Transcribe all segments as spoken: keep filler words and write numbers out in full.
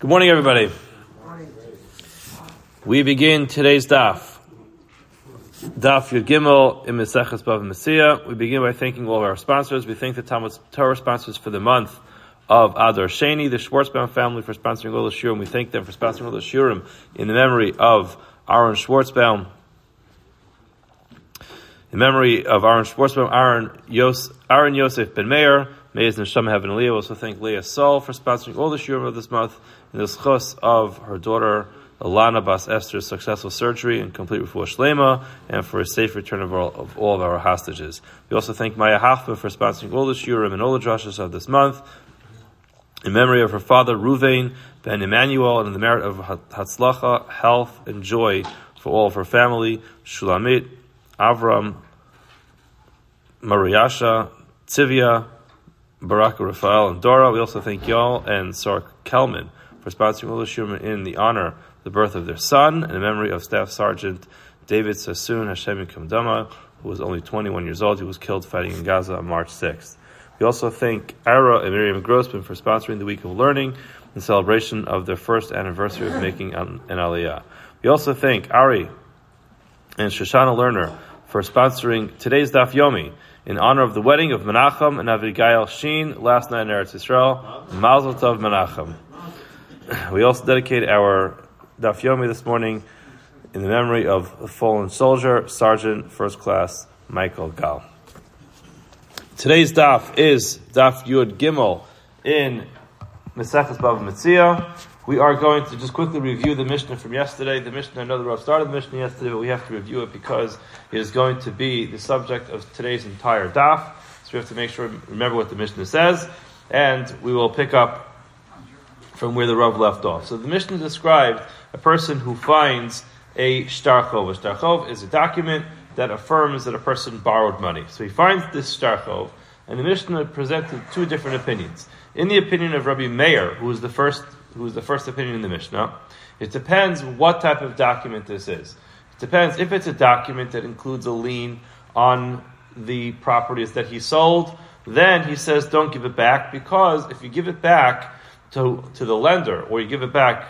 Good morning, everybody. We begin today's daf. Daf Yud Gimel in Maseches Bava Metzia. We begin by thanking all of our sponsors. We thank the Talmud Torah sponsors for the month of Adar Sheni, the Schwartzbaum family for sponsoring all the shiurim. We thank them for sponsoring all the shiurim in the memory of Aaron Schwartzbaum. In memory of Aaron Schwartzbaum, Aaron, Yos, Aaron Yosef Ben Meir, may his neshama have an Leah. We also thank Leah Sol for sponsoring all the shiurim of this month in the schos of her daughter Alana Bas Esther's successful surgery and complete refuah shlema, and for a safe return of all, of all of our hostages. We also thank Maya Hachva for sponsoring all the shiurim and all the drashas of this month in memory of her father Ruvain Ben Emmanuel, and in the merit of Hatzlacha, health, and joy for all of her family, Shulamit, Avram, Mariasha, Tzivia, Barak, Raphael, and Dora. We also thank y'all and Sark Kelman for sponsoring all the shiurim in the honor of the birth of their son, and in memory of Staff Sergeant David Sassoon, Hashem Yikam Dama, who was only twenty-one years old. He was killed fighting in Gaza on March sixth. We also thank Ara and Miriam Grossman for sponsoring the Week of Learning in celebration of their first anniversary of making an Aliyah. We also thank Ari and Shoshana Lerner for sponsoring today's Daf Yomi in honor of the wedding of Menachem and Avigail Sheen last night in Eretz Yisrael. Mazel Tov Menachem. We also dedicate our Daf Yomi this morning in the memory of a fallen soldier, Sergeant First Class Michael Gal. Today's Daf is Daf Yud Gimel in Maseches Bava Metzia. We are going to just quickly review the Mishnah from yesterday. The Mishnah, I know the Rav started the Mishnah yesterday, but we have to review it because it is going to be the subject of today's entire Daf. So we have to make sure, remember what the Mishnah says, and we will pick up from where the Rav left off. So the Mishnah described a person who finds a shtar chov. A shtar chov is a document that affirms that a person borrowed money. So he finds this shtar chov, and the Mishnah presented two different opinions. In the opinion of Rabbi Meir, who is the first, who is the first opinion in the Mishnah, it depends what type of document this is. It depends if it's a document that includes a lien on the properties that he sold. Then he says, don't give it back, because if you give it back to to the lender, or you give it back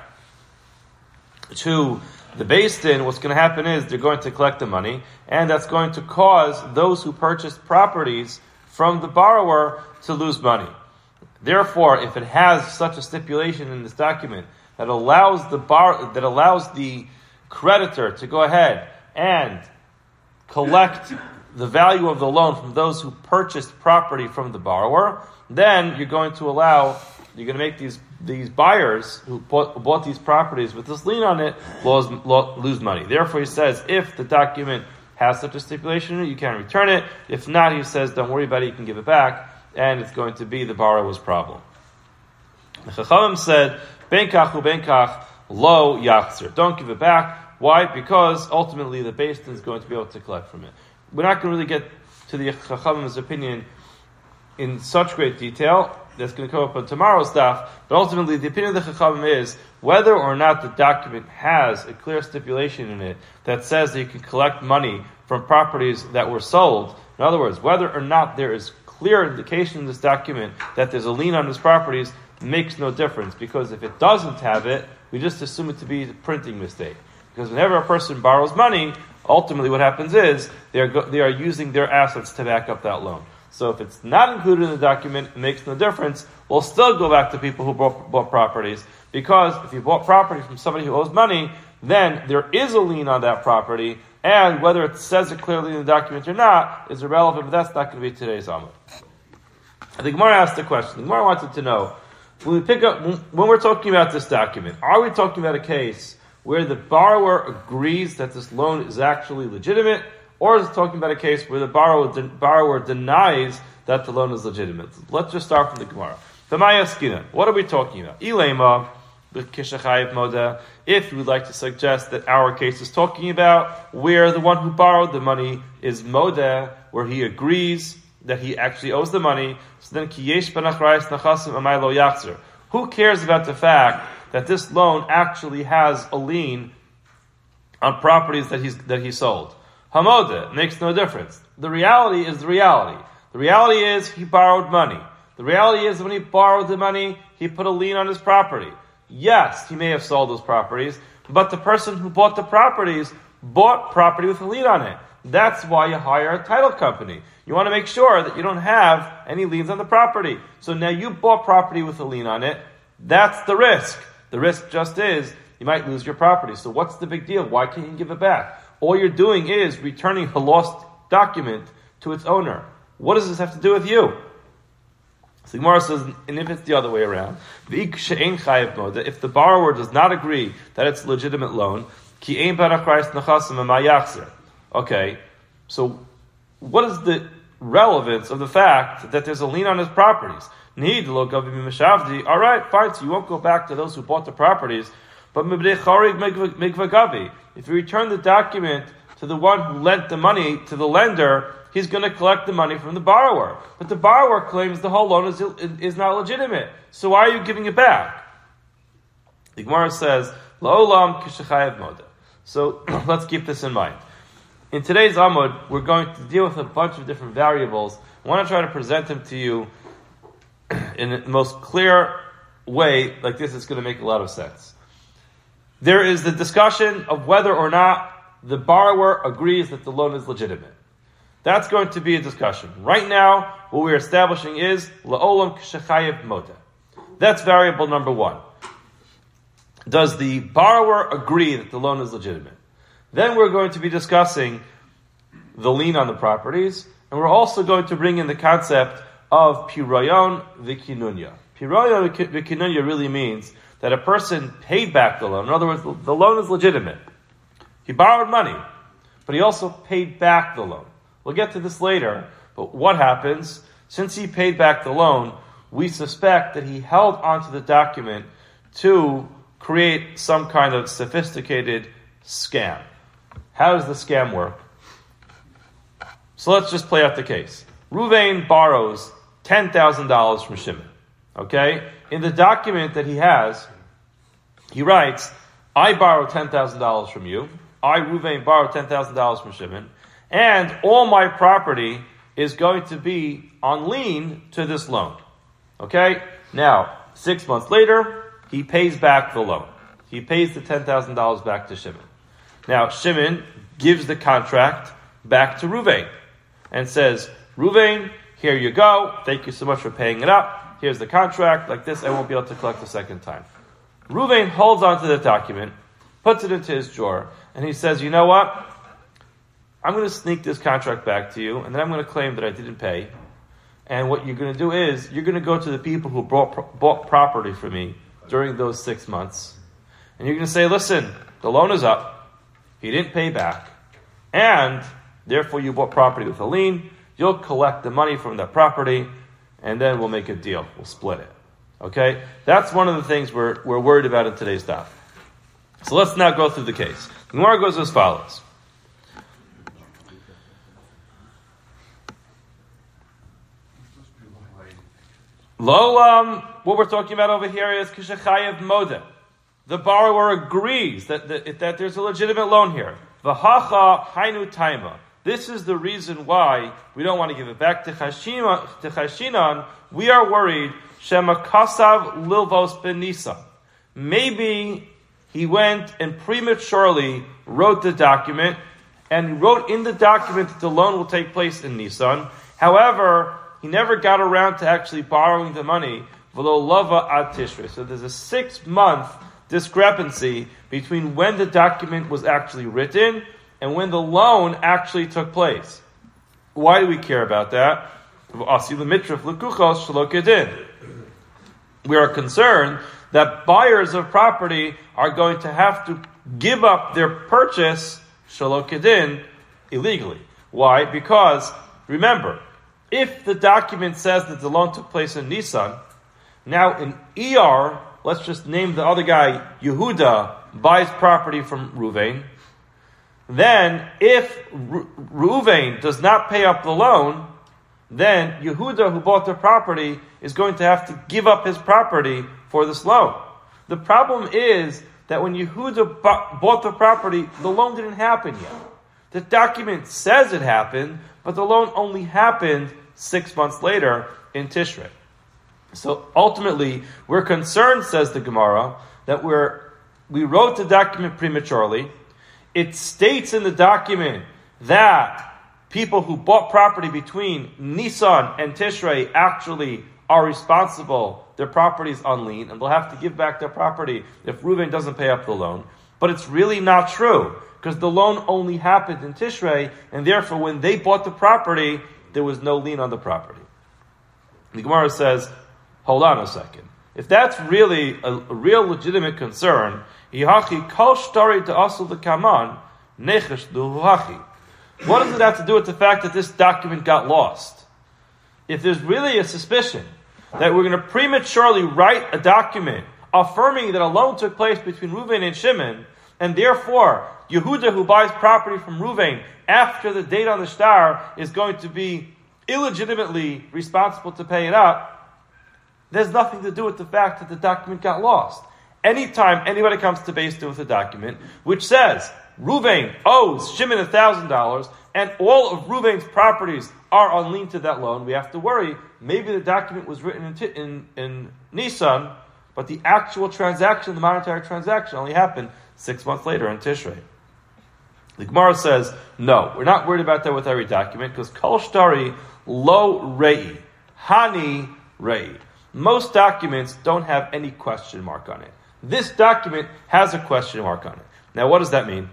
to the Beis Din, what's going to happen is they're going to collect the money, and that's going to cause those who purchased properties from the borrower to lose money. Therefore, if it has such a stipulation in this document that allows the bar that allows the creditor to go ahead and collect the value of the loan from those who purchased property from the borrower, then you're going to allow You're going to make these these buyers who bought, who bought these properties with this lien on it lose, lose money. Therefore, he says, if the document has such a stipulation in it, you can return it. If not, he says, don't worry about it, you can give it back, and it's going to be the borrower's problem. The Chachamim said, ben kach u ben kach lo yachzer. Don't give it back. Why? Because ultimately the Beis Din is going to be able to collect from it. We're not going to really get to the Chachamim's opinion in such great detail. That's going to come up on tomorrow's daf, but ultimately the opinion of the Chachamim is whether or not the document has a clear stipulation in it that says that you can collect money from properties that were sold. In other words, whether or not there is clear indication in this document that there's a lien on these properties makes no difference, because if it doesn't have it, we just assume it to be a printing mistake. Because whenever a person borrows money, ultimately what happens is they are go- they are using their assets to back up that loan. So if it's not included in the document, it makes no difference. We'll still go back to people who bought, bought properties, because if you bought property from somebody who owes money, then there is a lien on that property, and whether it says it clearly in the document or not is irrelevant, but that's not going to be today's Amud. The Gemara asked the question. The Gemara wanted to know, when we pick up, when we're talking about this document, are we talking about a case where the borrower agrees that this loan is actually legitimate, or is it talking about a case where the borrower, de- borrower denies that the loan is legitimate? Let's just start from the Gemara. What are we talking about? Ilema, if you would like to suggest that our case is talking about where the one who borrowed the money is modeh, where he agrees that he actually owes the money, so then who cares about the fact that this loan actually has a lien on properties that he's that he sold? Hamodeh makes no difference. The reality is the reality. The reality is he borrowed money. The reality is when he borrowed the money, he put a lien on his property. yes, he may have sold those properties, but the person who bought the properties bought property with a lien on it. That's why you hire a title company. You want to make sure that you don't have any liens on the property. So now you bought property with a lien on it. That's the risk. The risk just is you might lose your property. So what's the big deal? Why can't you give it back? All you're doing is returning a lost document to its owner. What does this have to do with you? So Gemara says, and if it's the other way around, if the borrower does not agree that it's a legitimate loan, okay, so what is the relevance of the fact that there's a lien on his properties? All right, fine, so you won't go back to those who bought the properties, but if you return the document to the one who lent the money to the lender, he's going to collect the money from the borrower. But the borrower claims the whole loan is, is not legitimate. So why are you giving it back? The Gemara says, La'olam kishachayev moda. So let's keep this in mind. In today's Amud, we're going to deal with a bunch of different variables. I want to try to present them to you in the most clear way, like this is going to make a lot of sense. There is the discussion of whether or not the borrower agrees that the loan is legitimate. That's going to be a discussion. Right now, what we're establishing is la'olam k'shechayev moda. That's variable number one. Does the borrower agree that the loan is legitimate? Then we're going to be discussing the lien on the properties, and we're also going to bring in the concept of pirayon v'kinunya. Pirayon v'kinunya really means that a person paid back the loan. In other words, the loan is legitimate. He borrowed money, but he also paid back the loan. We'll get to this later, but what happens? Since he paid back the loan, we suspect that he held onto the document to create some kind of sophisticated scam. How does the scam work? So let's just play out the case. Ruvain borrows ten thousand dollars from Shimon. Okay? In the document that he has, he writes, I borrowed ten thousand dollars from you. I, Ruvain, borrowed ten thousand dollars from Shimon. And all my property is going to be on lien to this loan. Okay? Now, six months later, he pays back the loan. He pays the ten thousand dollars back to Shimon. Now, Shimon gives the contract back to Ruvain and says, Ruvain, here you go. Thank you so much for paying it up. Here's the contract. Like this, I won't be able to collect the second time. Ruvain holds onto the document, puts it into his drawer, and he says, you know what? I'm going to sneak this contract back to you, and then I'm going to claim that I didn't pay. And what you're going to do is, you're going to go to the people who bought, bought property for me during those six months, and you're going to say, listen, the loan is up, he didn't pay back, and therefore you bought property with a lien, you'll collect the money from that property, and then we'll make a deal. We'll split it. Okay? That's one of the things we're, we're worried about in today's daf. So let's now go through the case. The Gemara goes as follows. Lolam, what we're talking about over here is kishachayev moda. The borrower agrees that, that, that there's a legitimate loan here. V'hacha hainu taima. This is the reason why we don't want to give it back to Chashinan. We are worried shema kasav lilvos ben Nisan. Maybe he went and prematurely wrote the document, and he wrote in the document that the loan will take place in Nisan. However, he never got around to actually borrowing the money. V'lo ad Tishrei. So there's a six-month discrepancy between when the document was actually written and when the loan actually took place. Why do we care about that? We are concerned that buyers of property are going to have to give up their purchase shelo kedin illegally. Why? Because, remember, if the document says that the loan took place in Nisan, now in Iyar, let's just name the other guy, Yehuda, buys property from Ruvain. Then, if Ru- Ruvain does not pay up the loan, then Yehuda, who bought the property, is going to have to give up his property for this loan. The problem is that when Yehuda bu- bought the property, the loan didn't happen yet. The document says it happened, but the loan only happened six months later in Tishrei. So ultimately, we're concerned, says the Gemara, that we're, we wrote the document prematurely. It states in the document that people who bought property between Nisan and Tishrei actually are responsible. Their property is on lien, and they'll have to give back their property if Reuven doesn't pay up the loan. But it's really not true, because the loan only happened in Tishrei, and therefore when they bought the property, there was no lien on the property. The Gemara says, hold on a second. If that's really a, a real legitimate concern, Yihachi kol shtori de'asul d'kaman nechesh duhachi. What does it have to do with the fact that this document got lost? If there's really a suspicion that we're going to prematurely write a document affirming that a loan took place between Reuven and Shimon, and therefore Yehuda, who buys property from Reuven after the date on the star, is going to be illegitimately responsible to pay it up, there's nothing to do with the fact that the document got lost. Anytime anybody comes to Beis Din with a document which says Reuven owes Shimon a thousand dollars and all of Reuven's properties are on lien to that loan, we have to worry. Maybe the document was written in, t- in, in Nisan, but the actual transaction, the monetary transaction, only happened six months later in Tishrei. The Gemara says, no, we're not worried about that with every document, because kol shtari lo rei, hani rei. Most documents don't have any question mark on it. This document has a question mark on it. Now, what does that mean?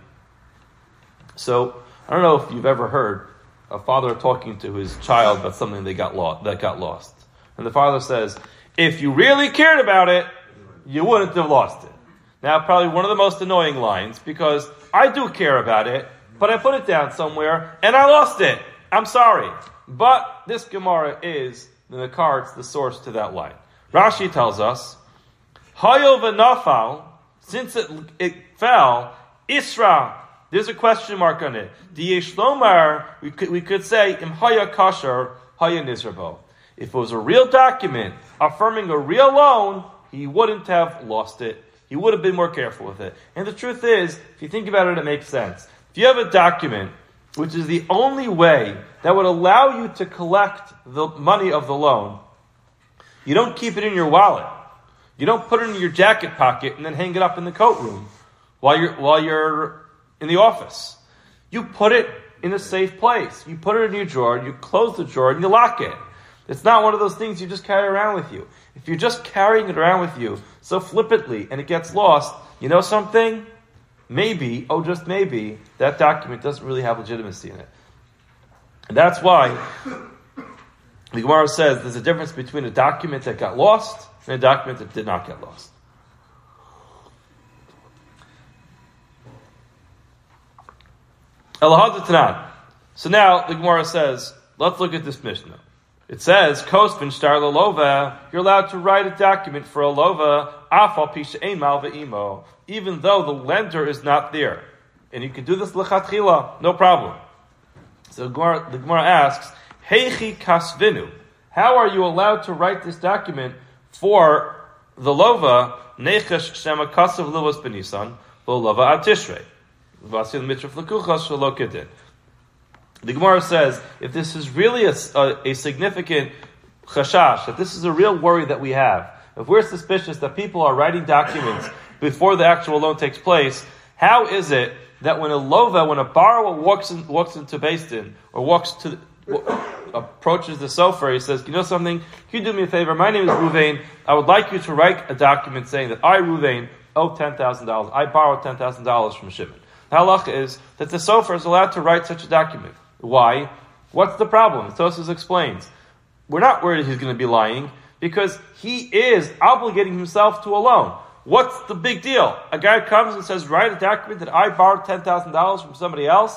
So, I don't know if you've ever heard a father talking to his child about something they got lost, that got lost. And the father says, if you really cared about it, you wouldn't have lost it. Now, probably one of the most annoying lines, because I do care about it, but I put it down somewhere, and I lost it. I'm sorry. But this Gemara is the Makar, it's the source to that line. Rashi tells us, Hayo v'nafal, since it, it fell, Isra, there's a question mark on it. Diyesh lomar, we could, we could say, Im haya kasher, haya nizrabo. If it was a real document affirming a real loan, he wouldn't have lost it. He would have been more careful with it. And the truth is, if you think about it, it makes sense. If you have a document, which is the only way that would allow you to collect the money of the loan, you don't keep it in your wallet. You don't put it in your jacket pocket and then hang it up in the coat room while you're, while you're in the office. You put it in a safe place. You put it in your drawer, you close the drawer, and you lock it. It's not one of those things you just carry around with you. If you're just carrying it around with you so flippantly and it gets lost, you know something? Maybe, oh just maybe, that document doesn't really have legitimacy in it. And that's why the Gemara says there's a difference between a document that got lost and a document that did not get lost. So now the Gemara says, let's look at this Mishnah. It says, Kosvin shtar lelova, you're allowed to write a document for a lova, afal pisha ein mal ve'imo, even though the lender is not there. And you can do this lechatchila, no problem. So the Gemara, the Gemara asks, Heichi kasvinu, how are you allowed to write this document for the lova, nechesh shema kasav livos benisan, lova ad tishrei, vasil mitzvah flakuchas shelo kedin. The Gemara says, if this is really a, a, a significant chashash, that this is a real worry that we have, if we're suspicious that people are writing documents before the actual loan takes place, how is it that when a lova, when a borrower walks in, walks into Beis Din, or walks to, approaches the sofer, he says, you know something, can you do me a favor? My name is Reuven. I would like you to write a document saying that I, Reuven, owe ten thousand dollars. I borrowed ten thousand dollars from Shimon. The halacha is that the sofer is allowed to write such a document. Why? What's the problem? Tosfos explains. We're not worried he's going to be lying because he is obligating himself to a loan. What's the big deal? A guy comes and says, write a document that I borrowed ten thousand dollars from somebody else.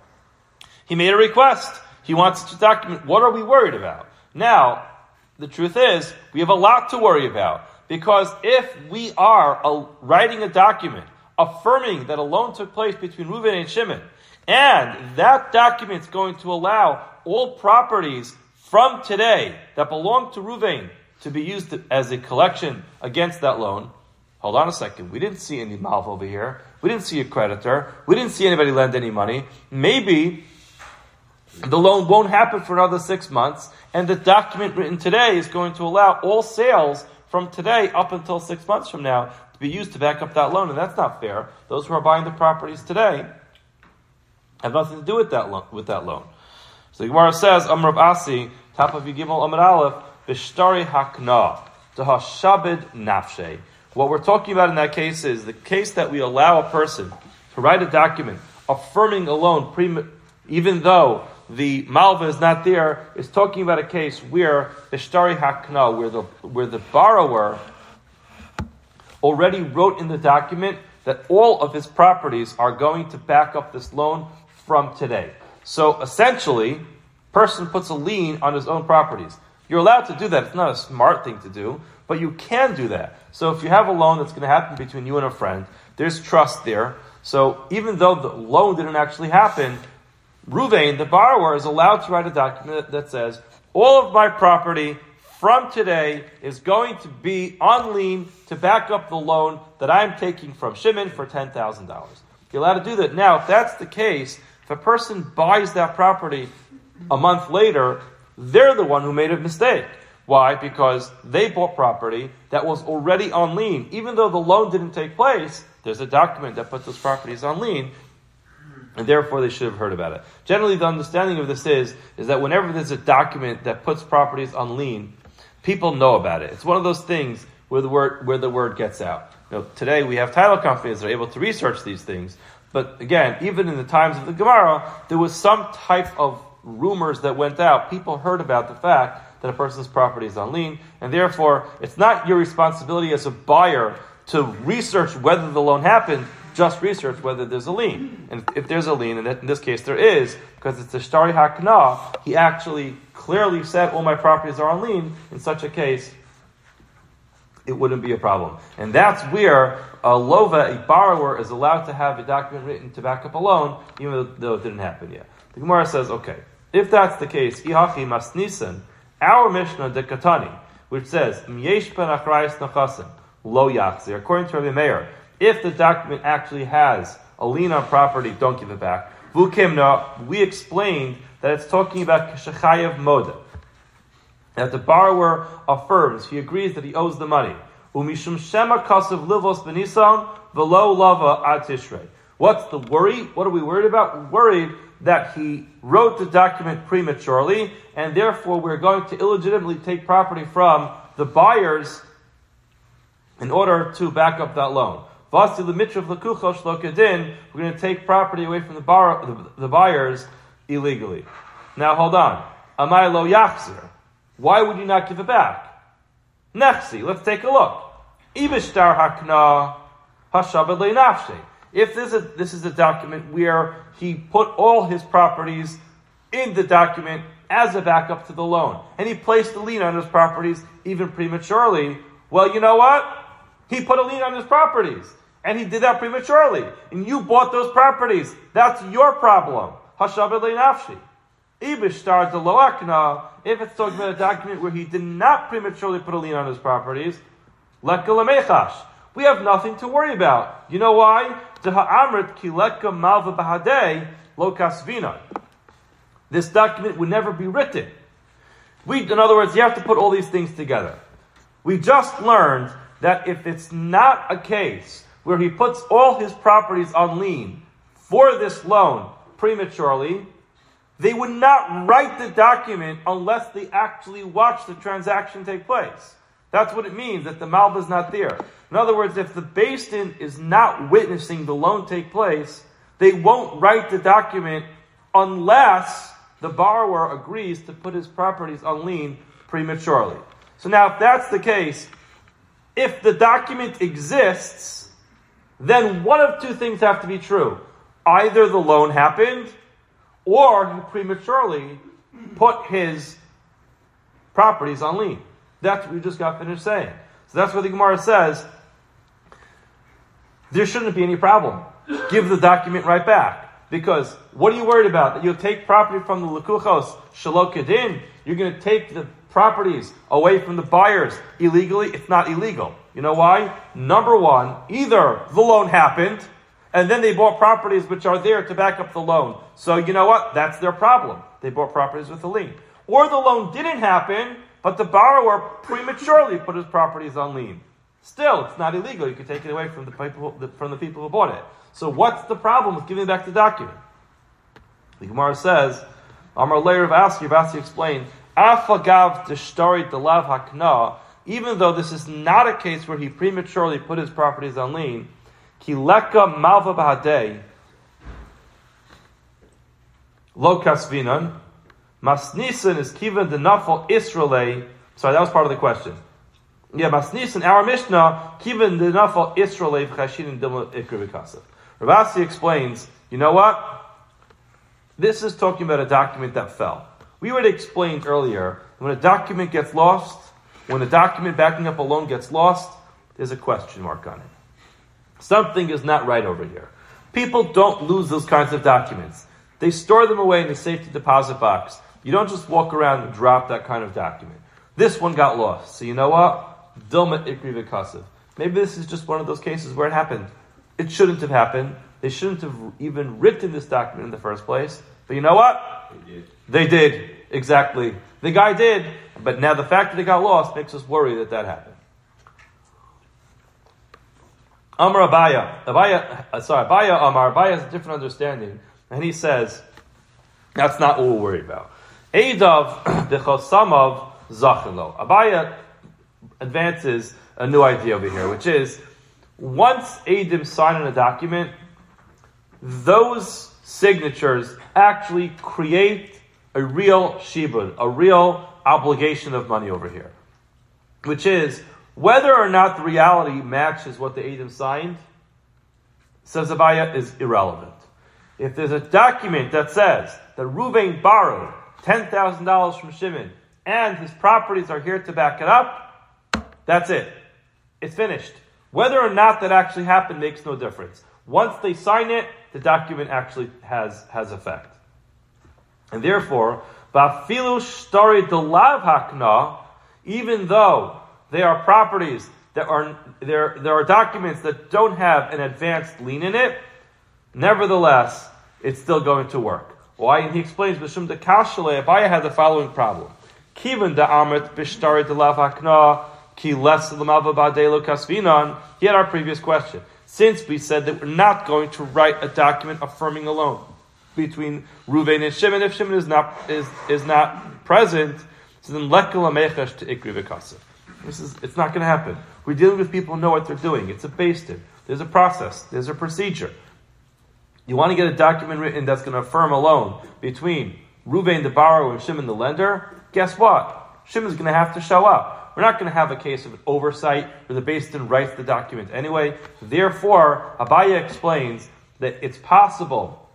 He made a request. He wants such a document. What are we worried about? Now, the truth is, we have a lot to worry about because if we are a, writing a document affirming that a loan took place between Reuven and Shimon, and that document is going to allow all properties from today that belong to Reuven to be used as a collection against that loan. Hold on a second. We didn't see any malv over here. We didn't see a creditor. We didn't see anybody lend any money. Maybe the loan won't happen for another six months, and the document written today is going to allow all sales from today up until six months from now to be used to back up that loan, and that's not fair. Those who are buying the properties today have nothing to do with that loan. With that loan. So the Gemara says, Amr of Asi, top of Yigimel Amr Aleph, Bishtari Hakna, Tahashabed Nafshe. What we're talking about in that case is the case that we allow a person to write a document affirming a loan, pre- even though the malva is not there, is talking about a case where Bishtari Hakna, where the where the borrower already wrote in the document that all of his properties are going to back up this loan from today. So essentially, person puts a lien on his own properties. You're allowed to do that. It's not a smart thing to do, but you can do that. So if you have a loan that's going to happen between you and a friend, there's trust there. So even though the loan didn't actually happen, Ruvain, the borrower, is allowed to write a document that says, all of my property from today is going to be on lien to back up the loan that I'm taking from Shimon for ten thousand dollars. You're allowed to do that. Now, if that's the case, if a person buys that property a month later, they're the one who made a mistake. Why? Because they bought property that was already on lien. Even though the loan didn't take place, there's a document that puts those properties on lien, and therefore they should have heard about it. Generally, the understanding of this is, is that whenever there's a document that puts properties on lien, people know about it. It's one of those things where the word where the word gets out. You know, today we have title companies that are able to research these things. But again, even in the times of the Gemara, there was some type of rumors that went out. People heard about the fact that a person's property is on lien, and therefore it's not your responsibility as a buyer to research whether the loan happened, just research whether there's a lien. And if there's a lien, and in this case there is, because it's a Shtari Hakna, he actually clearly said, all my properties are on lien. In such a case, it wouldn't be a problem. And that's where a lova, a borrower, is allowed to have a document written to back up a loan, even though it didn't happen yet. The Gemara says, okay, if that's the case, Ihachi Masnisan, our Mishnah de Katani, which says, Myesh ben achrayis nachasim, lo yachzir, according to Rabbi Meir, if the document actually has a lien on property, don't give it back. Vukimna, we explained that it's talking about Keshachayev Moda, that the borrower affirms, he agrees that he owes the money. Umishum shema kasav livos benisan velo lava ad tishrei. What's the worry? What are we worried about? We're worried that he wrote the document prematurely, and therefore we're going to illegitimately take property from the buyers in order to back up that loan. Vasi l'mitrav l'kuchosh l'kedin, we're going to take property away from the, bar, the, the buyers illegally. Now hold on. Amai lo yachzir. Why would you not give it back? Nechsi, let's take a look. Ibishtar hakna hashabed le'nafshe. If this is, this is a document where he put all his properties in the document as a backup to the loan, and he placed a lien on his properties even prematurely, well, you know what? He put a lien on his properties, and he did that prematurely, and you bought those properties. That's your problem. Hashabed le'nafshi. Ibishtar de lo akna, if it's talking about a document where he did not prematurely put a lien on his properties, leka lemechash. We have nothing to worry about. You know why? This document would never be written. We, in other words, you have to put all these things together. We just learned that if it's not a case where he puts all his properties on lien for this loan prematurely, they would not write the document unless they actually watch the transaction take place. That's what it means, that the malba is not there. In other words, if the Beis Din is not witnessing the loan take place, they won't write the document unless the borrower agrees to put his properties on lien prematurely. So now, if that's the case, if the document exists, then one of two things have to be true. Either the loan happened, or he prematurely put his properties on lien. That's what we just got finished saying. So that's what the Gemara says. There shouldn't be any problem. Give the document right back. Because what are you worried about? That you'll take property from the Lekuchos Shelo Kedin? You're going to take the properties away from the buyers illegally? It's not illegal. You know why? Number one, either the loan happened, and then they bought properties which are there to back up the loan. So you know what? That's their problem. They bought properties with a lien. Or the loan didn't happen, but the borrower prematurely put his properties on lien. Still, it's not illegal. You can take it away from the people from the people who bought it. So what's the problem with giving back the document? The Gemara says, Amar Leir of Asi, Asi explained, Afagav deshtari delav hakna, even though this is not a case where he prematurely put his properties on lien, ki leka malva bahadei, lo kasvinan, masnisan is kivan the nafal Israelay. Sorry, that was part of the question. Yeah, masnisan, our Mishnah, kivan the nafal Israelay v'chashin dilma ikri v'kasav. Rav Asi explains, you know what? This is talking about a document that fell. We already explained earlier, when a document gets lost, when a document backing up a loan gets lost, there's a question mark on it. Something is not right over here. People don't lose those kinds of documents. They store them away in a safety deposit box. You don't just walk around and drop that kind of document. This one got lost. So you know what? Dilma ikri v'kasav. Maybe this is just one of those cases where it happened. It shouldn't have happened. They shouldn't have even written this document in the first place. But you know what? They did. They did. Exactly. The guy did. But now the fact that it got lost makes us worry that that happened. Amar Abaya. Abaya, uh, sorry, Abaya Amar. Abaya has a different understanding. And he says, that's not what we're worried about. Eidav b'chosamav zachinlo. Abaya advances a new idea over here, which is, once Eidim sign on a document, those signatures actually create a real shibud, a real obligation of money over here. Which is, whether or not the reality matches what the Eidim signed, says Abaya, is irrelevant. If there's a document that says that Ruvain borrowed ten thousand dollars from Shimon, and his properties are here to back it up, that's it. It's finished. Whether or not that actually happened makes no difference. Once they sign it, the document actually has, has effect. And therefore, Vafilu Shtari Delav Hakna, even though they are properties that are there, there are documents that don't have an advanced lien in it, nevertheless, it's still going to work. Why? And he explains, B'shum de Kashale, Abaya had the following problem. Kivan da Amet Bishtari Delav Hakna, Ki Les Lamava Badelo Kasvinan. He had our previous question. Since we said that we're not going to write a document affirming a loan between Ruvain and Shimon, if Shimon is not is, is not present, so then Lekel Amechash to Ikri V'kasav. This is it's not going to happen. We're dealing with people who know what they're doing. It's a based in. There's a process. There's a procedure. You want to get a document written that's going to affirm a loan between Ruvain the borrower and Shimon the lender. Guess what? Shimon's going to have to show up. We're not going to have a case of an oversight where the Beis Din writes the document anyway. Therefore, Abaya explains that it's possible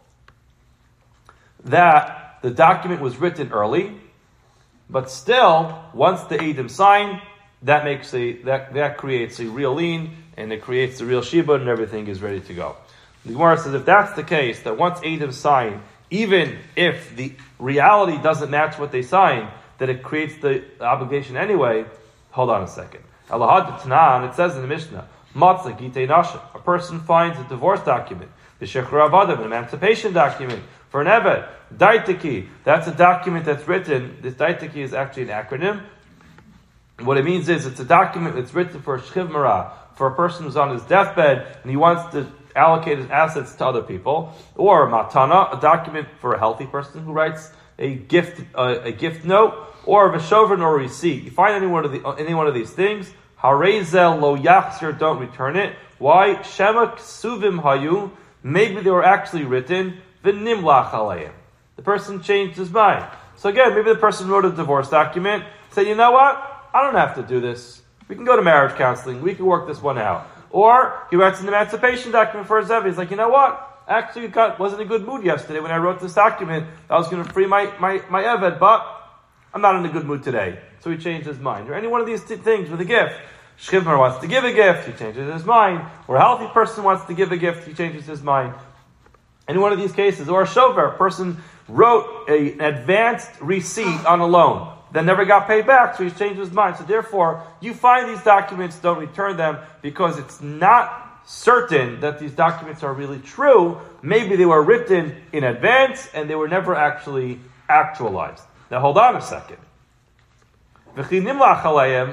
that the document was written early, but still, once the Eidim sign, that makes a that, that creates a real lien, and it creates a real shibud, and everything is ready to go. The Gemara says if that's the case, that once Eidim sign, even if the reality doesn't match what they sign, that it creates the obligation anyway. Hold on a second. Alahad Tanan, it says in the Mishnah, Matzah Gitei Nasha, a person finds a divorce document, the Shechur Avadim, an emancipation document for an Eved, Daitiki, that's a document that's written, this Daitiki is actually an acronym. What it means is it's a document that's written for a Shchiv Marah, for a person who's on his deathbed and he wants to allocate his assets to other people, or Matana, a document for a healthy person who writes a gift, uh, a gift note, or a veshover or a receipt. You find any one of the any one of these things, harezel lo yachzir, don't return it. Why? Shema ksuvim hayu, maybe they were actually written v'nimlach alayim. The person changed his mind. So again, maybe the person wrote a divorce document, said, you know what? I don't have to do this. We can go to marriage counseling. We can work this one out. Or he writes an emancipation document for his Zevi. He's like, you know what? Actually, I wasn't in a good mood yesterday when I wrote this document. I was going to free my, my, my Eved, but I'm not in a good mood today. So he changed his mind. Or any one of these t- things with a gift. Shchivmar wants to give a gift, he changes his mind. Or a healthy person wants to give a gift, he changes his mind. Any one of these cases. Or a shover, a person wrote a, an advanced receipt on a loan that never got paid back, so he's changed his mind. So therefore, you find these documents, don't return them, because it's not certain that these documents are really true. Maybe they were written in advance and they were never actually actualized. Now hold on a second.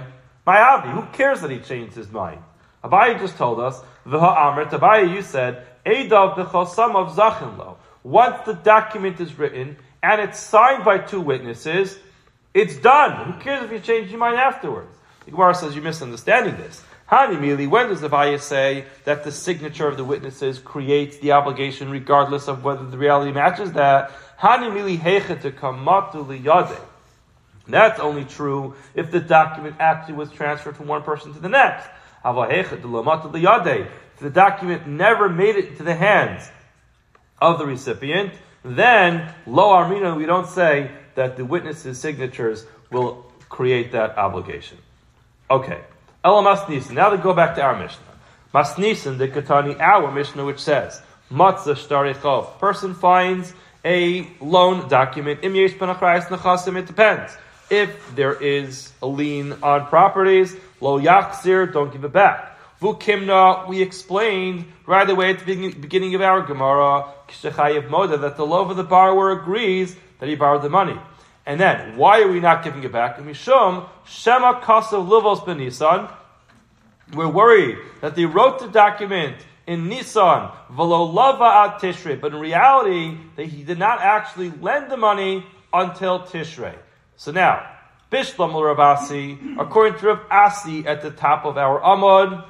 Ma'avi, who cares that he changed his mind? Abaye just told us, V'ha Amrit, Abaye, you said, Eidav b'chosam of zachin lo. Once the document is written, and it's signed by two witnesses, it's done. Who cares if you change your mind afterwards? The Gemara says you're misunderstanding this. Hani Mili, when does the Abaye say that the signature of the witnesses creates the obligation regardless of whether the reality matches that? Hani Mili heichet kamatu liyadeh. That's only true if the document actually was transferred from one person to the next. If the document never made it to the hands of the recipient, then lo armina, we don't say that the witnesses' signatures will create that obligation. Okay. Ela masnisin. Now they go back to our Mishnah. Masnisin the katani, our Mishnah, which says matzah shtarichov. Person finds a loan document. Im yesh ben achrayis nechasim. It depends. If there is a lien on properties, lo yachzir, don't give it back. Vukimna, we explained right away at the beginning of our Gemara, Kishachayev Moda, that the love of the borrower agrees that he borrowed the money. And then, why are we not giving it back? Mishum, Shema Kasav Livos ben Nisan. We're worried that they wrote the document in Nisan, Velo Lava at Tishrei, but in reality, that he did not actually lend the money until Tishrei. So now, Bishlam Rav Asi, according to Rav Asi at the top of our Amud,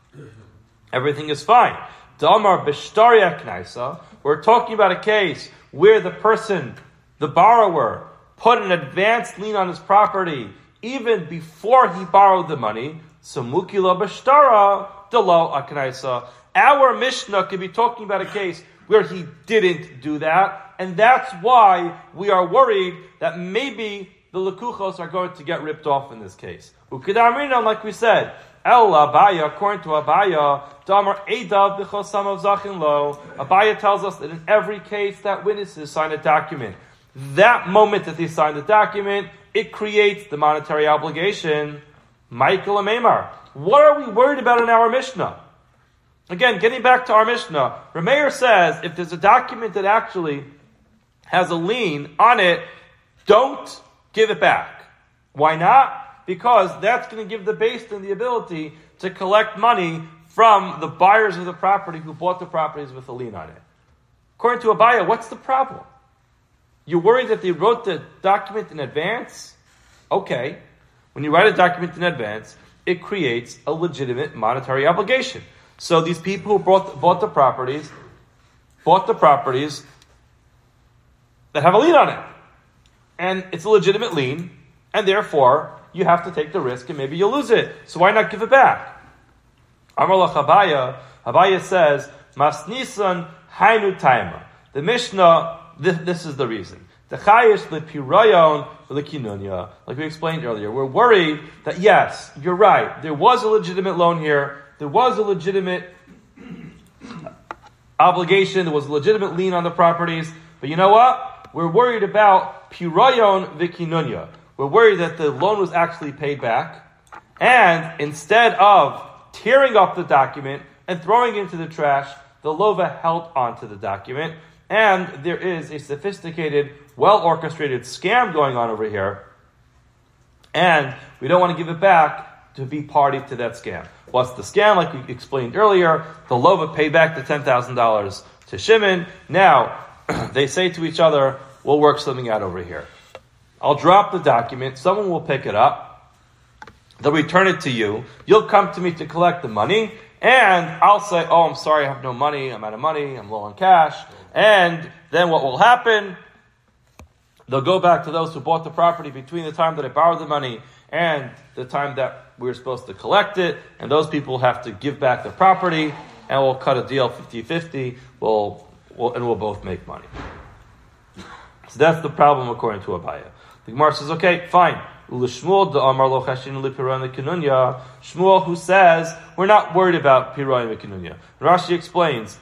everything is fine. Damar Bishtaria Knaisa, we're talking about a case where the person, the borrower, put an advanced lien on his property even before he borrowed the money. So Mukila Bishtara Delo Aknaisa. Our Mishnah could be talking about a case where he didn't do that, and that's why we are worried that maybe the lekuchos are going to get ripped off in this case. Ukidamrina, like we said, El Abaya, according to Abaya, Damar Eidav b'chosam of zachin lo. Abaya tells us that in every case that witnesses sign a document, that moment that they sign the document, it creates the monetary obligation. Michael Amemar. What are we worried about in our Mishnah? Again, getting back to our Mishnah, Rameir says if there's a document that actually has a lien on it, don't give it back. Why not? Because that's going to give the Beis Din the ability to collect money from the buyers of the property who bought the properties with a lien on it. According to Abaya, what's the problem? You're worried that they wrote the document in advance? Okay. When you write a document in advance, it creates a legitimate monetary obligation. So these people who bought, bought the properties, bought the properties that have a lien on it. And it's a legitimate lien, and therefore you have to take the risk and maybe you'll lose it. So why not give it back? Amar lach Abaya, Abaya says, Masnisan hainu taima. The Mishnah, this, this is the reason. The chayish lepirayon lekinunya. Like we explained earlier, we're worried that yes, you're right, there was a legitimate loan here, there was a legitimate obligation, there was a legitimate lien on the properties, but you know what? We're worried about pirayon vikinunya. We're worried that the loan was actually paid back, and instead of tearing up the document and throwing it into the trash, the lova held onto the document, and there is a sophisticated, well-orchestrated scam going on over here, and we don't want to give it back to be party to that scam. What's the scam? Like we explained earlier, the lova paid back the ten thousand dollars to Shimon. Now, they say to each other, we'll work something out over here. I'll drop the document, someone will pick it up, they'll return it to you, you'll come to me to collect the money, and I'll say, oh, I'm sorry, I have no money, I'm out of money, I'm low on cash, and then what will happen? They'll go back to those who bought the property between the time that I borrowed the money and the time that we were supposed to collect it, and those people have to give back the property, and we'll cut a deal fifty-fifty, we'll, we'll, and we'll both make money. So that's the problem according to Abaya. The Gemara says, okay, fine. Shmuel, who says, we're not worried about Piroy and Kinunya. Rashi explains,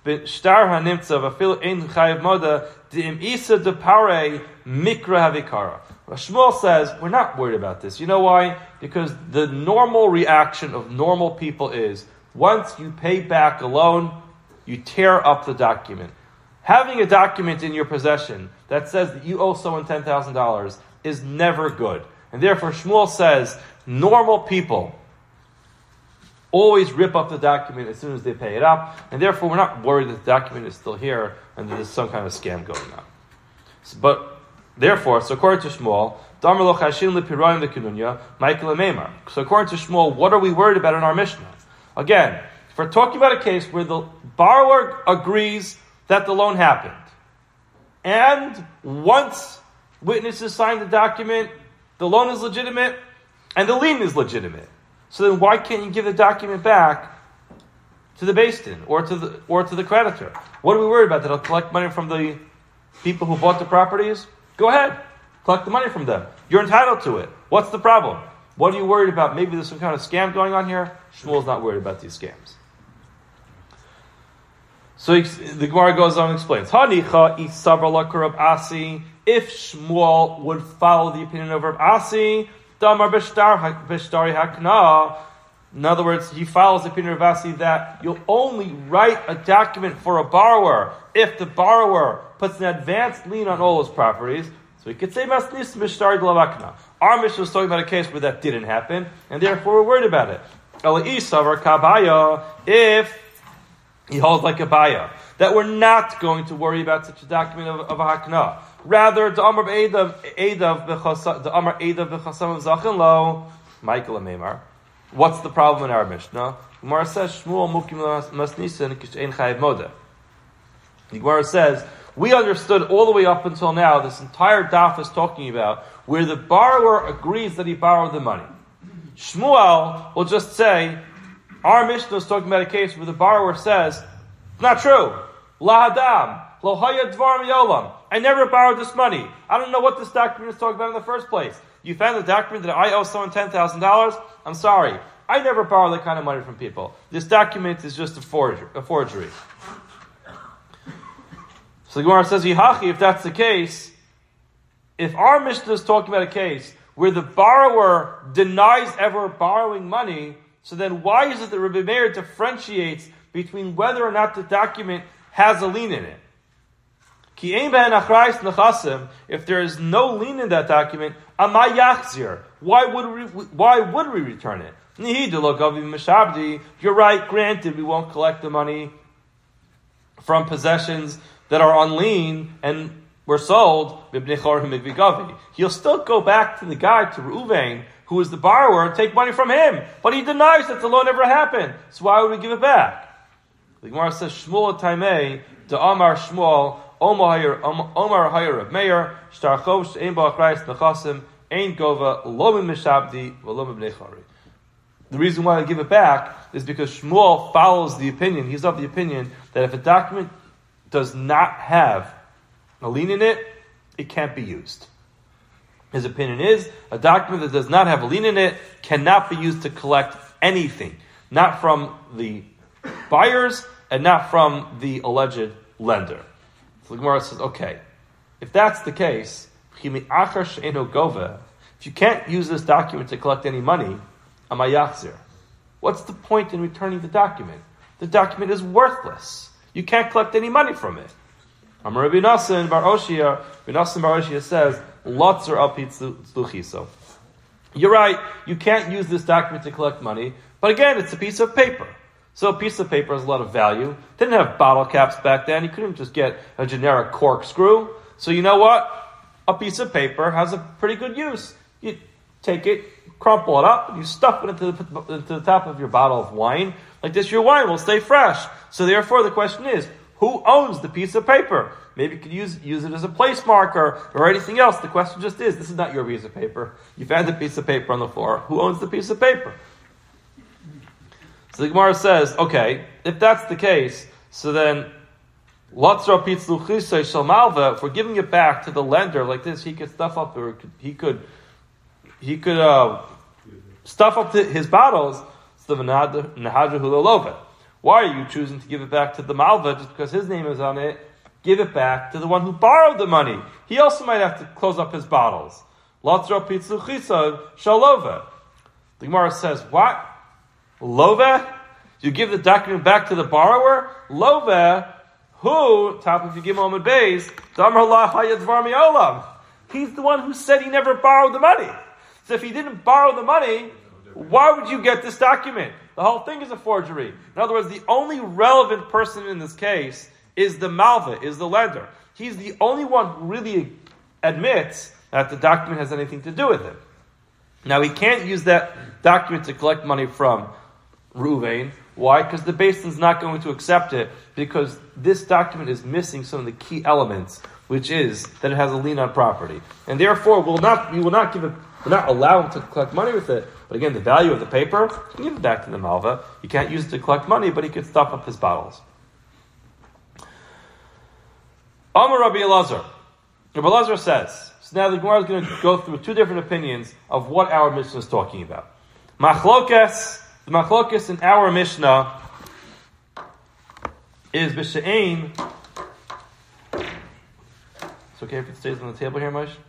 Shmuel says, we're not worried about this. You know why? Because the normal reaction of normal people is, once you pay back a loan, you tear up the document. Having a document in your possession that says that you owe someone ten thousand dollars is never good. And therefore Shmuel says, normal people always rip up the document as soon as they pay it up, and therefore we're not worried that the document is still here and that there's some kind of scam going on. So, but therefore, so according to Shmuel, so according to Shmuel, what are we worried about in our Mishnah? Again, if we're talking about a case where the borrower agrees that the loan happened, and once witnesses sign the document, the loan is legitimate, and the lien is legitimate. So then why can't you give the document back to the Beis Din or to the or to the creditor? What are we worried about? That I'll collect money from the people who bought the properties? Go ahead. Collect the money from them. You're entitled to it. What's the problem? What are you worried about? Maybe there's some kind of scam going on here? Shmuel's not worried about these scams. So the Gemara goes on and explains. If Shmuel would follow the opinion of Rav Asi, in other words, he follows the opinion of Rav Asi that you'll only write a document for a borrower if the borrower puts an advanced lien on all his properties. So we could say Masnis Mishtari Glavakna. Our Mishnah was talking about a case where that didn't happen, and therefore we're worried about it. If he holds like a baya, that we're not going to worry about such a document of, of a hakna. Rather, the Amar Eidav Eidav the Amar Eidav b'chasam of Zachin Lo, Michael Amemar. What's the problem in our Mishnah? Gemara says Shmuel Mukim Masnisin Kishein Chayiv Moda. The Gemara says we understood all the way up until now. This entire daf is talking about where the borrower agrees that he borrowed the money. Shmuel will just say, our Mishnah is talking about a case where the borrower says, it's not true. La hadam, lo haya dvar miyolam. I never borrowed this money. I don't know what this document is talking about in the first place. You found the document that I owe someone ten thousand dollars? I'm sorry. I never borrow that kind of money from people. This document is just a forgery. A forgery. So the Gemara says, Yihachi, if that's the case, if our Mishnah is talking about a case where the borrower denies ever borrowing money, so then why is it that Rabbi Meir differentiates between whether or not the document has a lien in it? If there is no lien in that document, why would we, why would we return it? You're right, granted, we won't collect the money from possessions that are on lien and were sold. He'll still go back to the guy, to Reuven, who is the borrower, and take money from him. But he denies that the loan ever happened. So why would we give it back? The Gemara says, Shmuel Taimei, the Amar Shmuel, Omar Hayir of Meir, Shtarchov Shein Ba'achrais Nechasim, Ein Gova, Lomim Mishabdi, V'lomim Nechari. The reason why I give it back is because Shmuel follows the opinion, he's of the opinion that if a document does not have a lien in it, it can't be used. His opinion is, a document that does not have a lien in it cannot be used to collect anything. Not from the buyers and not from the alleged lender. So the Gemara says, okay, if that's the case, if you can't use this document to collect any money, what's the point in returning the document? The document is worthless. You can't collect any money from it. Amar Rabbi Nassan Bar Oshia, Rabbi Nassan Bar Oshia says, Lotzer al pitzluchiso. You're right, you can't use this document to collect money, but again, it's a piece of paper. So a piece of paper has a lot of value. Didn't have bottle caps back then. You couldn't just get a generic corkscrew. So you know what? A piece of paper has a pretty good use. You take it, crumple it up, and you stuff it into the, into the top of your bottle of wine. Like this, your wine will stay fresh. So therefore, the question is, who owns the piece of paper? Maybe you could use, use it as a place marker or anything else. The question just is, this is not your piece of paper. You found a piece of paper on the floor. Who owns the piece of paper? So the Gemara says, okay, if that's the case, so then, if we're giving it back to the lender like this, he could stuff up, or he could, he could uh, stuff up the, his bottles. Why are you choosing to give it back to the Malva just because his name is on it? Give it back to the one who borrowed the money. He also might have to close up his bottles. The Gemara says, what? Love? You give the document back to the borrower? Love? Who? Top of Yigim Omid Beis. He's the one who said he never borrowed the money. So if he didn't borrow the money, why would you get this document? The whole thing is a forgery. In other words, the only relevant person in this case is the malva, is the lender. He's the only one who really admits that the document has anything to do with it. Now, he can't use that document to collect money from Reuven. Why? Because the Beis Din is not going to accept it, because this document is missing some of the key elements, which is that it has a lien on property. And therefore, we'll not, we will not give it, we'll not allow him to collect money with it. But again, the value of the paper, you can give it back to the malva. You can't use it to collect money, but he could stuff up his bottles. Amar Rabbi Elazar. Rabbi Elazar says, so now the Gemara is going to go through two different opinions of what our Mishnah is talking about. Machlokes, the machlokes in our Mishnah is b'she'ein. It's okay if it stays on the table here, Moshe?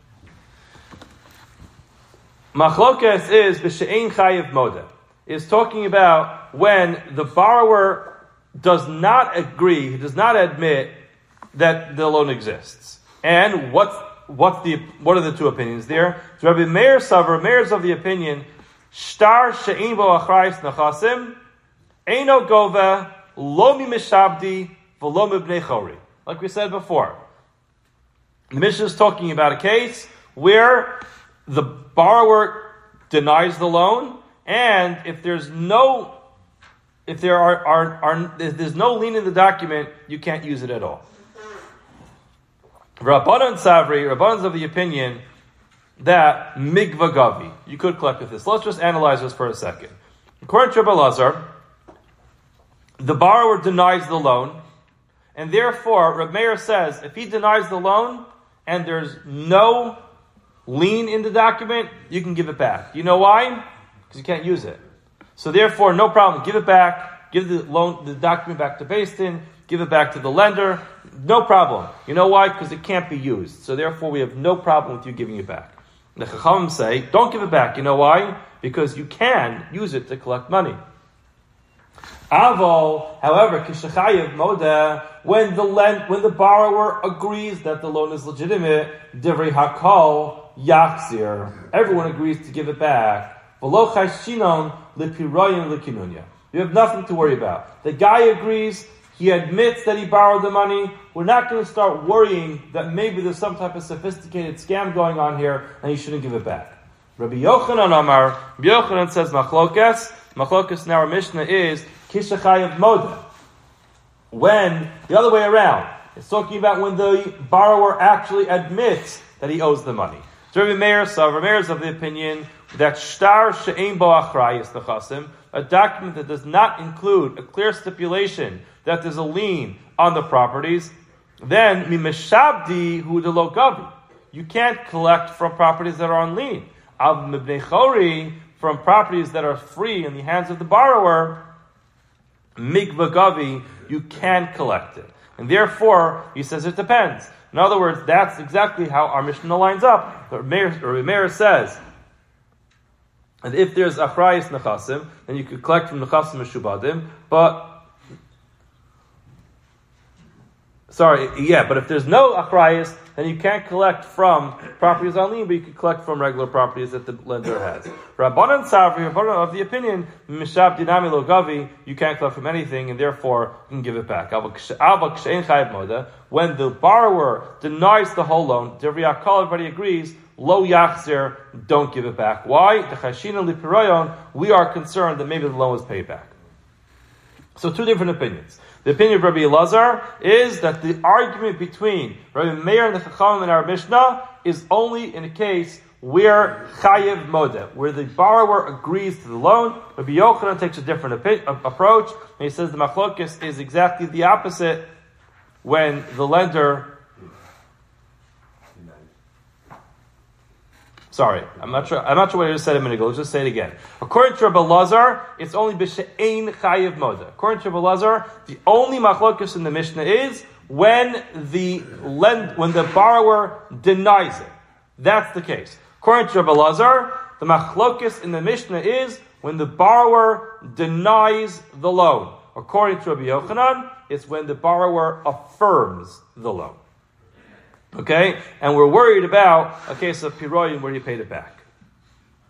Machlokes is b'she'ein chayiv moda. Is talking about when the borrower does not agree, he does not admit that the loan exists. And what's what's the what are the two opinions there? So Rabbi Meir Savar, Meir is of the opinion, shtar she'ein bo achrayis nechasim, eino gova, lo mi mishabdi, v'lo mibnei chori. Like we said before, the Mishnah is talking about a case where the borrower denies the loan, and if there's no, if there are, are, are if there's no lien in the document, you can't use it at all. Rabbanan Savri, Rabbanan's of the opinion that migva gavi, you could collect with this. Let's just analyze this for a second. According to Rabbi Elazar, the borrower denies the loan, and therefore Rabbi Meir says if he denies the loan and there's no lien in the document, you can give it back. You know why? Because you can't use it. So therefore, no problem. Give it back. Give the loan, the document back to Beis Din. Give it back to the lender. No problem. You know why? Because it can't be used. So therefore, we have no problem with you giving it back. The Chachamim say, don't give it back. You know why? Because you can use it to collect money. Avol, however, kishachayev moda, when the lend, when the borrower agrees that the loan is legitimate, divrei hakol yachzir. Everyone agrees to give it back. V'lo chashinon lepiroyin lekinunya. You have nothing to worry about. The guy agrees. He admits that he borrowed the money. We're not going to start worrying that maybe there's some type of sophisticated scam going on here and he shouldn't give it back. Rabbi Yochanan Amar, Rabbi Yochanan says machlokes. Machlokes in our Mishnah is kishachayev moda. When, the other way around, it's talking about when the borrower actually admits that he owes the money. So Rabbi Meir, so Rabbi Meir is of the opinion that shtar she'ein bo achrayis nechasim, a document that does not include a clear stipulation that there's a lien on the properties, then mimeshabdi hu de lo gavi. You can't collect from properties that are on lien. Av mibnei chori, from properties that are free in the hands of the borrower, mikva gavi, you can collect it. And therefore, he says it depends. In other words, that's exactly how our Mishnah lines up. Rabbi Meir says, and if there's achrayis nechasim, then you could collect from nechasim meshubadim, but Sorry, yeah, but if there's no achrayis, then you can't collect from properties on lien, but you can collect from regular properties that the lender has. Rabbanan Savri, Rabbanan of the opinion, Mishab dinami lo gavi, you can't collect from anything, and therefore you can give it back. When the borrower denies the whole loan, everybody agrees, lo yachzer, don't give it back. Why? We are concerned that maybe the loan was paid back. So two different opinions. The opinion of Rabbi Elazar is that the argument between Rabbi Meir and the Chachamim in our Mishnah is only in a case where chayev modeh, where the borrower agrees to the loan. Rabbi Yochanan takes a different opi- approach, and he says the machlokes is exactly the opposite when the lender. Sorry, I'm not sure. I'm not sure what I just said a minute ago. Let's just say it again. According to Rabbi Elazar, it's only b'she'ein chayiv moda. According to Rabbi Elazar, the only machlokes in the Mishnah is when the lend, when the borrower denies it. That's the case. According to Rabbi Elazar, the machlokes in the Mishnah is when the borrower denies the loan. According to Rabbi Yochanan, it's when the borrower affirms the loan. Okay? And we're worried about a case of piroyin where you paid it back.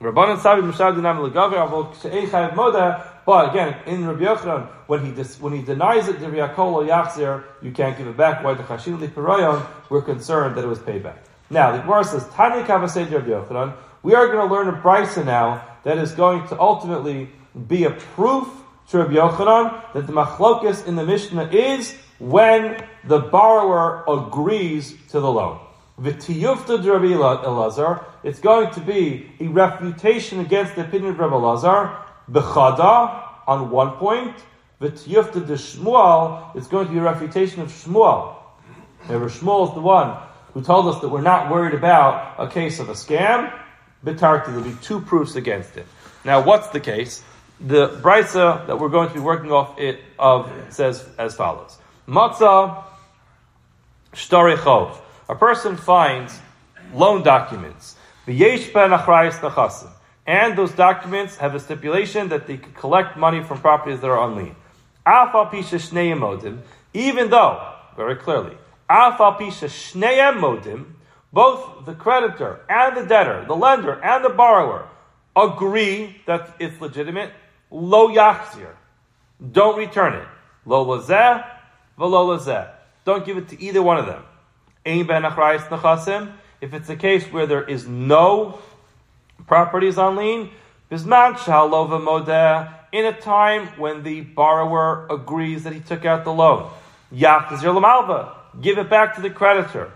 Rabbanan Sabi Mishad Dinam Legavi Avol She'ei Chayav Moda. But again, in Rabbi Yochanan, when he dis, when he denies it, you can't give it back. Why the Chashin Lipiroyon? We're concerned that it was payback. Now the Gemara says, Tani Kavasei Rabbi Yochanan. We are going to learn a brisa now that is going to ultimately be a proof to Rabbi Yochanan that the machlokes in the Mishnah is when the borrower agrees to the loan. V'tiyufta Rabbi Elazar. It's going to be a refutation against the opinion of Rabbi Elazar. Bechada on one point. V'tiyufta de Shmuel. It's going to be a refutation of Shmuel. Remember, Shmuel is the one who told us that we're not worried about a case of a scam. Bitarti, there'll be two proofs against it. Now, what's the case? The brisa that we're going to be working off it of says as follows: Matzah shtari chov. A person finds loan documents, v'yesh ben achrayis nechasim, and those documents have a stipulation that they can collect money from properties that are on lien. Af al pisha shnei modim, even though very clearly, af al pisha shnei modim. Both the creditor and the debtor, the lender and the borrower, agree that it's legitimate. Lo yachzir. Don't return it. Lo lazeh, v'lo lazeh. Don't give it to either one of them. Ein ben achrayis nechasim. If it's a case where there is no properties on lien, bisman shalo v'modeh. In a time when the borrower agrees that he took out the loan. Yachzir l'malva. Give it back to the creditor.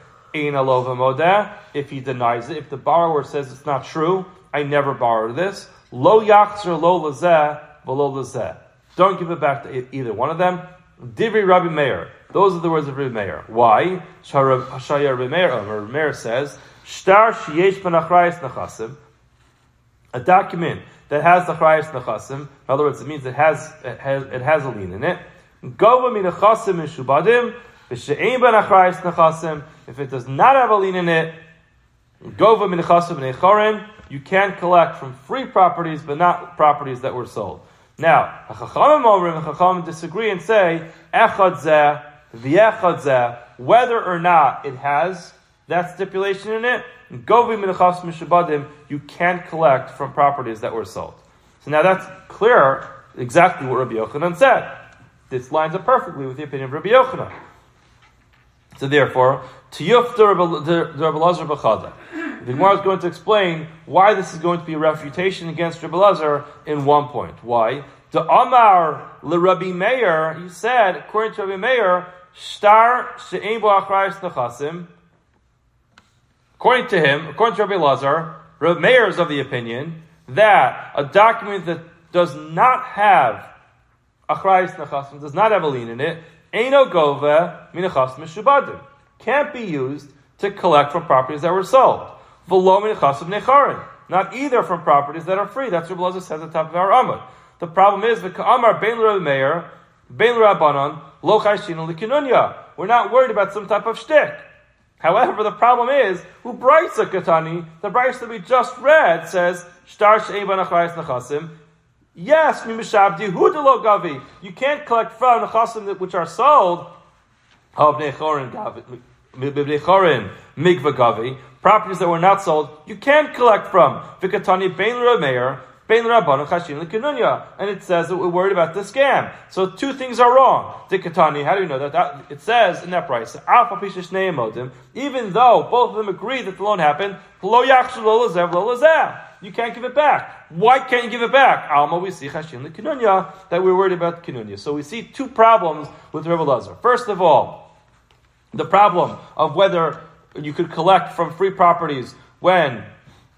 If he denies it, if the borrower says it's not true, I never borrowed this. Lo yachzer lo lazeh v'lo lazeh. Don't give it back to either one of them. Divri Rabbi Meir. Those are the words of Rabbi Meir. Why? Shaya Rabbi Meir. Rabbi Meir says, "Shtar sheyesh ben achrayis nechasim." A document that has the achrayis nechasim. In other words, it means it has it has, it has a lien in it. Gova min nechasim mishubadim. If it does not have a lien in it, gova min nechasim necharim, you can collect from free properties, but not properties that were sold. Now, the Chachamim disagree and say echad zeh v'echad zeh, whether or not it has that stipulation in it. Gova min nechasim mishubadim, you can collect from properties that were sold. So now that's clear, exactly what Rabbi Yochanan said. This lines up perfectly with the opinion of Rabbi Yochanan. So therefore, tiyufta Rabbi Elazar b'chada. The Gemara is going to explain why this is going to be a refutation against Rabbi Elazar in one point. Why? The Amar LeRabbi Meir, he said, according to Rabbi Meir, shtar she'ein bo achrayis nechasim. According to him, according to Rabbi Elazar, Rabbi Meir is of the opinion that a document that does not have achrayis nechasim, does not have a lien in it, Eino gova minachas mishubadim, can't be used to collect from properties that were sold. V'lo minachas necharim, not either from properties that are free. That's what Rabbi Elazar says at the top of our Amud. The problem is the Ka'amar bein Rabbi Meir, bein Rabbanan, lo chayshin l'kinunya. We're not worried about some type of shtick. However, the problem is u'braisa katani. The brisa that we just read says shtar she'ein ben achrayis nechasim. Yes, mimishabdi hu delo gavi. You can't collect from nechasim which are sold. Of nechorin gavi, nechorin migva gavi, properties that were not sold. You can collect from vikatani bein Rabbi Meir, bein Rabbanan chashin l'kinunya, and it says that we're worried about the scam. So two things are wrong. Vikatani, how do you know that? that? It says in that price, alpha pisha shnei modim. Even though both of them agree that the loan happened, lo yachshu lo lazev lo lazeh. You can't give it back. Why can't you give it back? Alma, we see chashin l'kinunya, that we're worried about kinunya. So we see two problems with Rabbi Elazar. First of all, the problem of whether you could collect from free properties when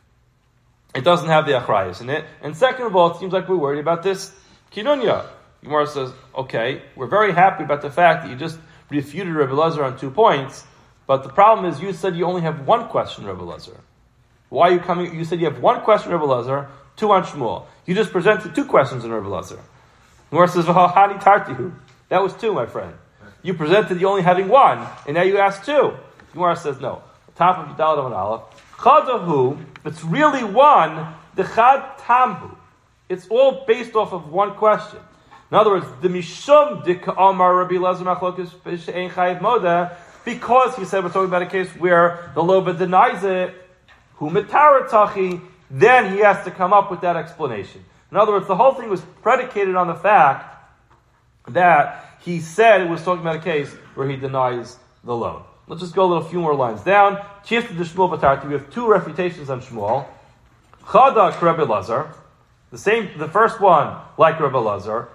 it doesn't have the achrayis in it. And second of all, it seems like we're worried about this kinunya. Gemara says, okay, we're very happy about the fact that you just refuted Rabbi Elazar on two points, but the problem is you said you only have one question, Rabbi Elazar. Why are you coming? You said you have one question, Rabbi Elazar, two on Shmuel. You just presented two questions in Rabbi Elazar. Gemara says, "V'hani tartihu." That was two, my friend. You presented you only having one, and now you asked two. Gemara says, "No." Top of Yudalad on Aleph, Chadahu. It's really one. The Chad Tamhu. It's all based off of one question. In other words, the Mishum Dika Amar Rabbi Elazar Machlokes She'ein Chayiv Moda, because he said we're talking about a case where the Loba denies it. Hu metaratachi, then he has to come up with that explanation. In other words, the whole thing was predicated on the fact that he said it was talking about a case where he denies the loan. Let's just go a little few more lines down. We have two refutations on Shmuel. Chada Rebbe Lazar, the same, the first one, like Rebbe Lazar,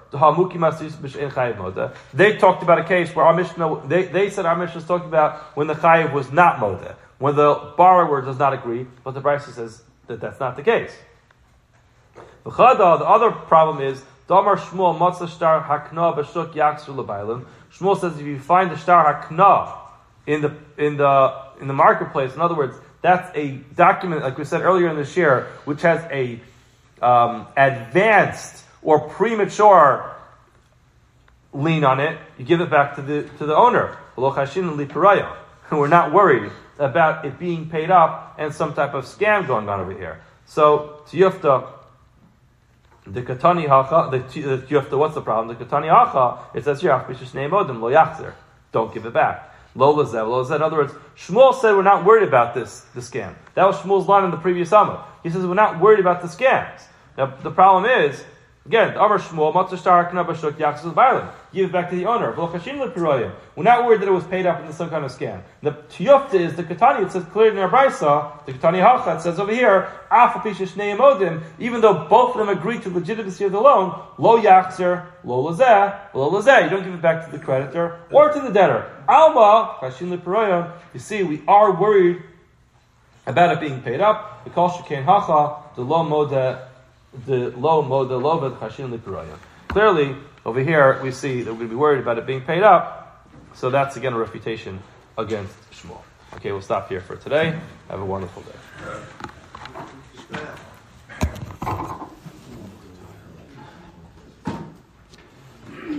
they talked about a case where our Mishnah, they, they said our Mishnah is talking about when the chayiv was not modeh, when the borrower does not agree, but the Brisa says that that's not the case. The Chada, the other problem is, Damar Shmuel Matzah Shtar Hakna B'Shuk Yaksur L'Bailim. Shmuel says if you find the Shtar Hakna in the in the in the marketplace, in other words, that's a document, like we said earlier in the share, which has a um, advanced or premature lien on it. You give it back to the to the owner. We're not worried about it being paid up and some type of scam going on over here. So Tiyufta, the Katani Hacha, the Tiyufta, what's the problem? The Katani Hacha, it says here, Lo Yachzer, don't give it back. Lo Lazev, Lo Lazev. In other words, Shmuel said we're not worried about this, the scam. That was Shmuel's line in the previous Amud. He says we're not worried about the scams. Now, the problem is, again, Amar Shmuel, Matzah Shtar Hakna B'Shuk Yaksur L'Bailim. Give it back to the owner. We're not worried that it was paid up into some kind of scam. The Tiyufta is the Katani, it says clearly in our Brisa, the Katani Hacha, it says over here, even though both of them agree to the legitimacy of the loan, Lo Yachzer, Lo Lazeh, Lo Lazeh. You don't give it back to the creditor or to the debtor. Alma, you see, we are worried about it being paid up. The Kol Shekain Hacha, the Lo Modeh, the Lo Modeh Loved Chashin Lipiroyim. Clearly, over here, we see that we're going to be worried about it being paid up. So that's, again, a refutation against Shmuel. Okay, we'll stop here for today. Have a wonderful day.